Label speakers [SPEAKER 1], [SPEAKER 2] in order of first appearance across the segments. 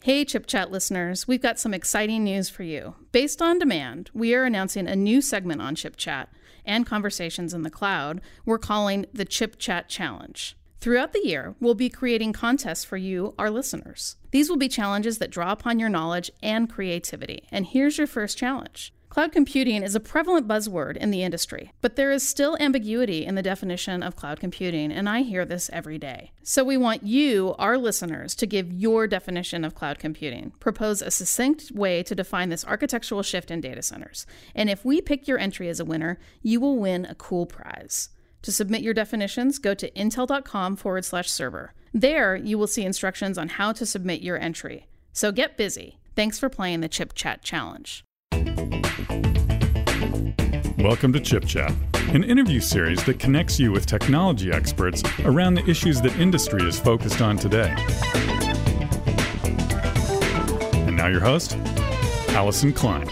[SPEAKER 1] Hey, Chip Chat listeners, we've got some exciting news for you. Based on demand, we are announcing a new segment on Chip Chat and Conversations in the Cloud we're calling the Chip Chat Challenge. Throughout the year, we'll be creating contests for you, our listeners. These will be challenges that draw upon your knowledge and creativity. And here's your first challenge. Cloud computing is a prevalent buzzword in the industry, but there is still ambiguity in the definition of cloud computing, and I hear this every day. So we want you, our listeners, to give your definition of cloud computing. Propose a succinct way to define this architectural shift in data centers. And if we pick your entry as a winner, you will win a cool prize. To submit your definitions, go to intel.com/server. There, you will see instructions on how to submit your entry. So get busy. Thanks for playing the Chip Chat Challenge.
[SPEAKER 2] Welcome to Chip Chat, an interview series that connects you with technology experts around the issues that industry is focused on today. And now your host, Allison Klein.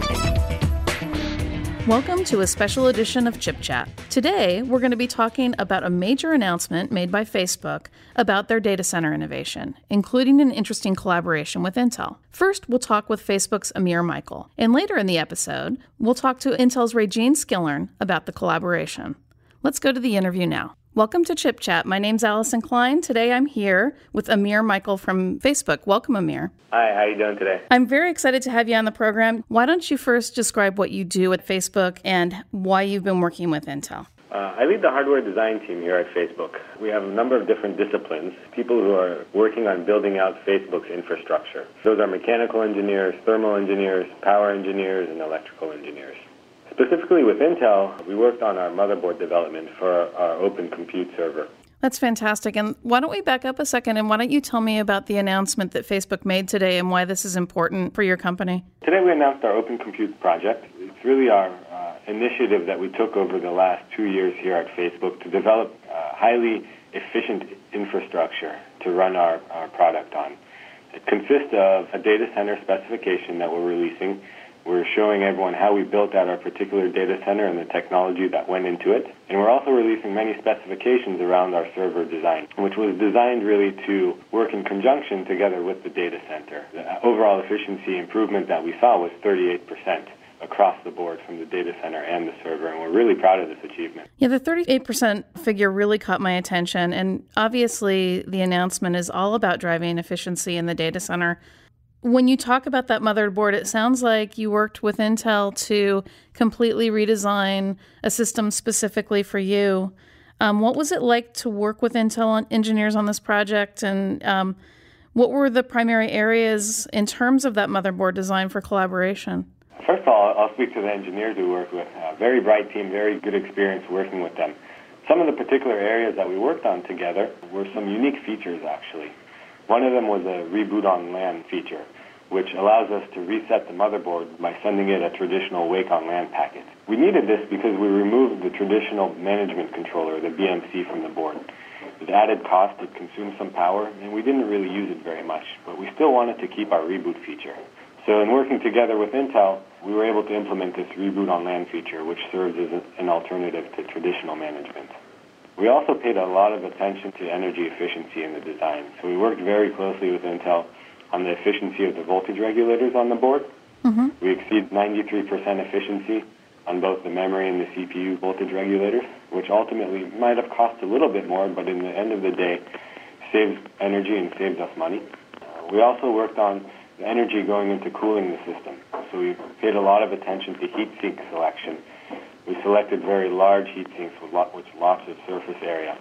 [SPEAKER 1] Welcome to a special edition of Chip Chat. Today, we're going to be talking about a major announcement made by Facebook about their data center innovation, including an interesting collaboration with Intel. First, we'll talk with Facebook's Amir Michael, and later in the episode, we'll talk to Intel's Regine Skillern about the collaboration. Let's go to the interview now. Welcome to Chip Chat. My name's Allison Klein. Today I'm here with Amir Michael from Facebook. Welcome, Amir.
[SPEAKER 3] Hi, how are you doing today?
[SPEAKER 1] I'm very excited to have you on the program. Why don't you first describe what you do at Facebook and why you've been working with Intel?
[SPEAKER 3] I lead the hardware design team here at Facebook. We have a number of different disciplines, people who are working on building out Facebook's infrastructure. Those are mechanical engineers, thermal engineers, power engineers, and electrical engineers. Specifically with Intel, we worked on our motherboard development for our Open Compute server.
[SPEAKER 1] That's fantastic. And why don't we back up a second and why don't you tell me about the announcement that Facebook made today and why this is important for your company?
[SPEAKER 3] Today we announced our Open Compute project. It's really our initiative that we took over the last 2 years here at Facebook to develop highly efficient infrastructure to run our product on. It consists of a data center specification that we're releasing. We're showing everyone how we built out our particular data center and the technology that went into it. And we're also releasing many specifications around our server design, which was designed really to work in conjunction together with the data center. The overall efficiency improvement that we saw was 38% across the board from the data center and the server, and we're really proud of this achievement.
[SPEAKER 1] Yeah, the 38% figure really caught my attention, and obviously the announcement is all about driving efficiency in the data center. When you talk about that motherboard, it sounds like you worked with Intel to completely redesign a system specifically for you. What was it like to work with Intel engineers on this project, and what were the primary areas in terms of that motherboard design for collaboration?
[SPEAKER 3] First of all, I'll speak to the engineers we worked with. Very bright team, very good experience working with them. Some of the particular areas that we worked on together were some unique features, actually. One of them was a reboot on LAN feature, which allows us to reset the motherboard by sending it a traditional wake on LAN packet. We needed this because we removed the traditional management controller, the BMC, from the board. It added cost, it consumed some power, and we didn't really use it very much, but we still wanted to keep our reboot feature. So in working together with Intel, we were able to implement this reboot on LAN feature, which serves as an alternative to traditional management. We also paid a lot of attention to energy efficiency in the design. So we worked very closely with Intel on the efficiency of the voltage regulators on the board. Mm-hmm. We exceed 93% efficiency on both the memory and the CPU voltage regulators, which ultimately might have cost a little bit more, but in the end of the day, saves energy and saves us money. We also worked on the energy going into cooling the system. So we paid a lot of attention to heat sink selection. We selected very large heat sinks with lots of surface area.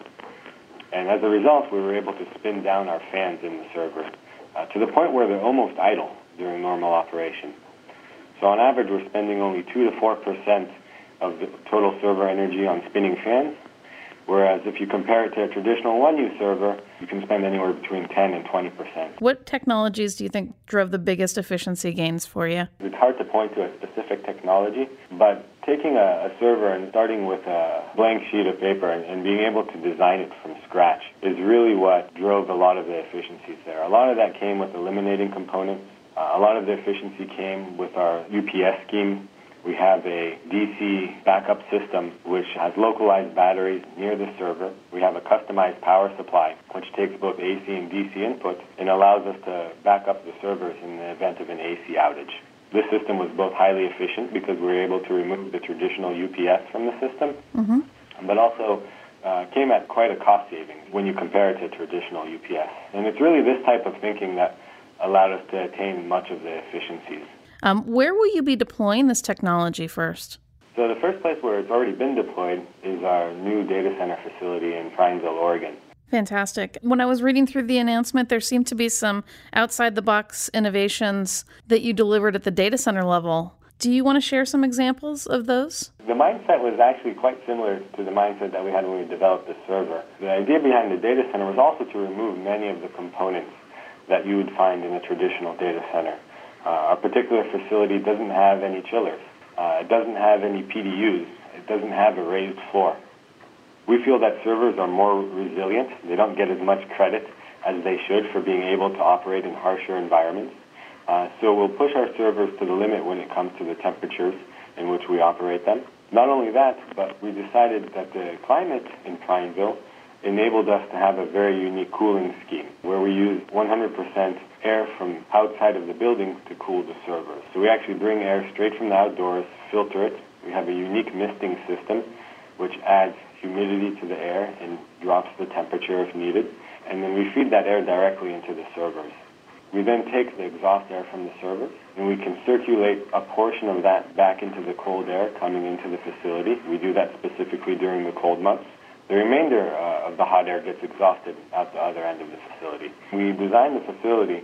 [SPEAKER 3] And as a result, we were able to spin down our fans in the server to the point where they're almost idle during normal operation. So on average, we're spending only 2 to 4% of the total server energy on spinning fans, whereas if you compare it to a traditional 1U server, you can spend anywhere between 10 and 20%.
[SPEAKER 1] What technologies do you think drove the biggest efficiency gains for you?
[SPEAKER 3] It's hard to point to a specific technology, but taking a server and starting with a blank sheet of paper and being able to design it from scratch is really what drove a lot of the efficiencies there. A lot of that came with eliminating components. A lot of the efficiency came with our UPS scheme We have a DC backup system which has localized batteries near the server. We have a customized power supply which takes both AC and DC inputs and allows us to back up the servers in the event of an AC outage. This system was both highly efficient because we were able to remove the traditional UPS from the system, but also came at quite a cost savings when you compare it to traditional UPS. And it's really this type of thinking that allowed us to attain much of the efficiencies.
[SPEAKER 1] Where will you be deploying this technology first?
[SPEAKER 3] So the first place where it's already been deployed is our new data center facility in Prineville, Oregon.
[SPEAKER 1] Fantastic. When I was reading through the announcement, there seemed to be some outside-the-box innovations that you delivered at the data center level. Do you want to share some examples of those?
[SPEAKER 3] The mindset was actually quite similar to the mindset that we had when we developed the server. The idea behind the data center was also to remove many of the components that you would find in a traditional data center. Our particular facility doesn't have any chillers. It doesn't have any PDUs. It doesn't have a raised floor. We feel that servers are more resilient. They don't get as much credit as they should for being able to operate in harsher environments. So we'll push our servers to the limit when it comes to the temperatures in which we operate them. Not only that, but we decided that the climate in Prineville enabled us to have a very unique cooling scheme where we use 100% air from outside of the building to cool the servers. So we actually bring air straight from the outdoors, filter it. We have a unique misting system which adds humidity to the air and drops the temperature if needed. And then we feed that air directly into the servers. We then take the exhaust air from the servers and we can circulate a portion of that back into the cold air coming into the facility. We do that specifically during the cold months. The remainder of the hot air gets exhausted out the other end of the facility. We designed the facility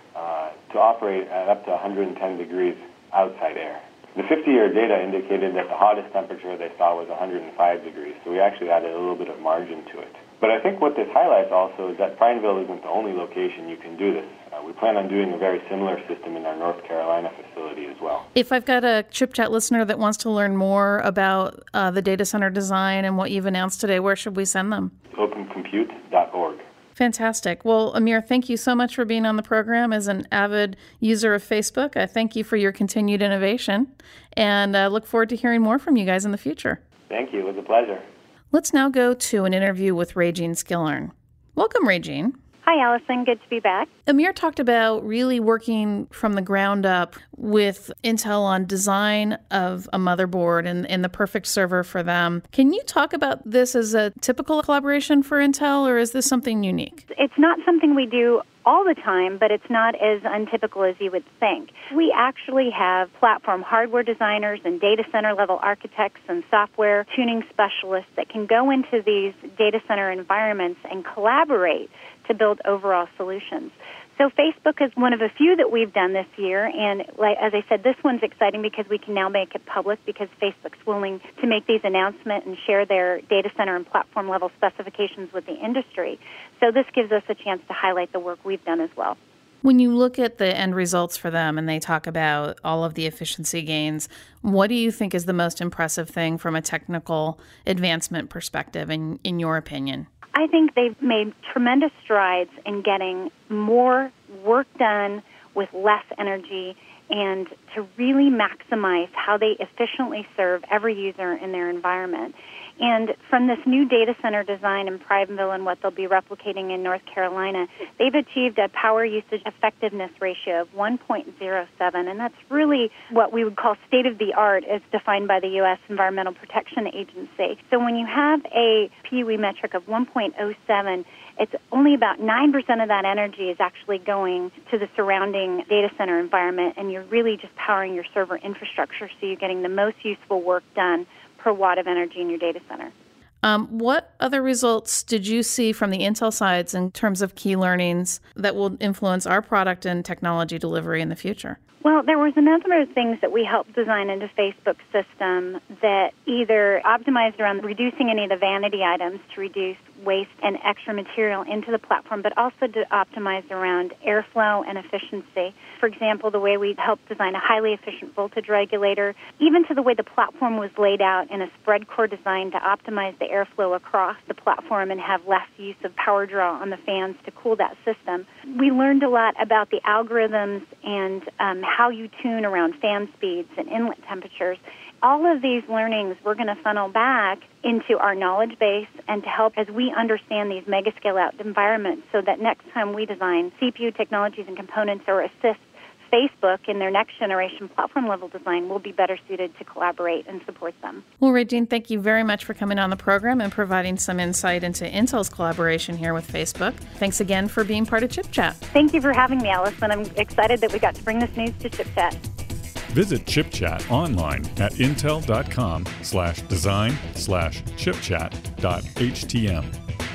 [SPEAKER 3] to operate at up to 110 degrees outside air. The 50-year data indicated that the hottest temperature they saw was 105 degrees, so we actually added a little bit of margin to it. But I think what this highlights also is that Prineville isn't the only location you can do this. We plan on doing a very similar system in our North Carolina facility as well.
[SPEAKER 1] If I've got a Chip Chat listener that wants to learn more about the data center design and what you've announced today, where should we send them?
[SPEAKER 3] Opencompute.org.
[SPEAKER 1] Fantastic. Well, Amir, thank you so much for being on the program. As an avid user of Facebook, I thank you for your continued innovation, and I look forward to hearing more from you guys in the future.
[SPEAKER 3] Thank you. It was a pleasure.
[SPEAKER 1] Let's now go to an interview with Raegene Skillern. Welcome, Raegene.
[SPEAKER 4] Hi, Allison. Good to be back.
[SPEAKER 1] Amir talked about really working from the ground up with Intel on design of a motherboard and the perfect server for them. Can you talk about this as a typical collaboration for Intel, or is this something unique?
[SPEAKER 4] It's not something we do all the time, but it's not as untypical as you would think. We actually have platform hardware designers and data center level architects and software tuning specialists that can go into these data center environments and collaborate to build overall solutions. So Facebook is one of a few that we've done this year, and as I said, this one's exciting because we can now make it public because Facebook's willing to make these announcements and share their data center and platform level specifications with the industry. So this gives us a chance to highlight the work we've done as well.
[SPEAKER 1] When you look at the end results for them and they talk about all of the efficiency gains, what do you think is the most impressive thing from a technical advancement perspective, in your opinion?
[SPEAKER 4] I think they've made tremendous strides in getting more work done with less energy and to really maximize how they efficiently serve every user in their environment. And from this new data center design in Prineville and what they'll be replicating in North Carolina, they've achieved a power usage effectiveness ratio of 1.07, and that's really what we would call state-of-the-art as defined by the U.S. Environmental Protection Agency. So when you have a PUE metric of 1.07, it's only about 9% of that energy is actually going to the surrounding data center environment, and you're really just powering your server infrastructure, so you're getting the most useful work done per watt of energy in your data center.
[SPEAKER 1] What other results did you see from the Intel sides in terms of key learnings that will influence our product and technology delivery in the future?
[SPEAKER 4] Well, there was a number of things that we helped design into Facebook's system that either optimized around reducing any of the vanity items to reduce waste and extra material into the platform, but also to optimize around airflow and efficiency. For example, the way we helped design a highly efficient voltage regulator, even to the way the platform was laid out in a spread core design to optimize the airflow across the platform and have less use of power draw on the fans to cool that system. We learned a lot about the algorithms and how you tune around fan speeds and inlet temperatures. All of these learnings we're going to funnel back into our knowledge base and to help as we understand these mega scale-out environments so that next time we design CPU technologies and components or assist Facebook in their next generation platform level design, we'll be better suited to collaborate and support them.
[SPEAKER 1] Well, Regine, thank you very much for coming on the program and providing some insight into Intel's collaboration here with Facebook. Thanks again for being part of Chip Chat.
[SPEAKER 4] Thank you for having me, Alice, and I'm excited that we got to bring this news to Chip Chat.
[SPEAKER 2] Visit ChipChat online at intel.com/design/chipchat.htm.